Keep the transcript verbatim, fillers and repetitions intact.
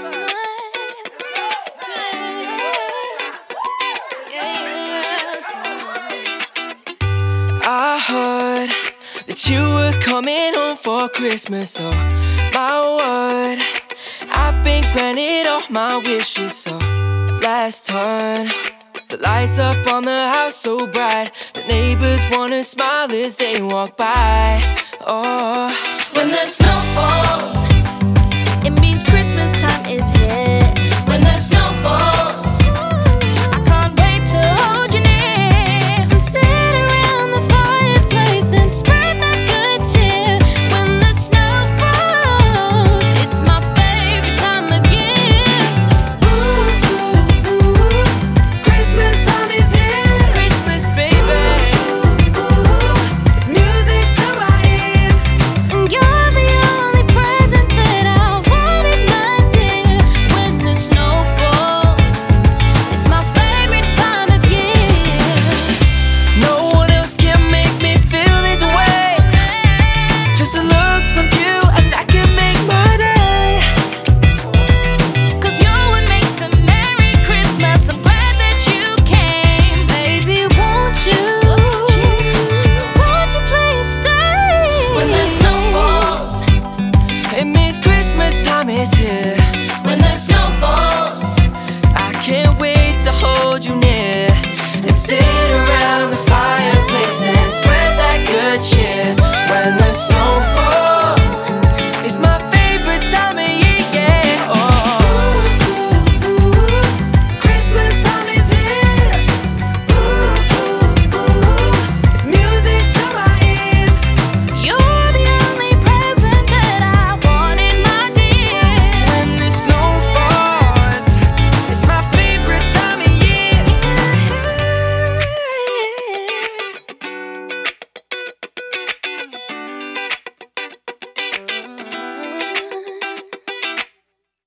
I heard that you were coming home for Christmas. Oh my word, I've been granted all my wishes. So last turn, the lights up on the house so bright, the neighbors wanna smile as they walk by. Oh, when the snow falls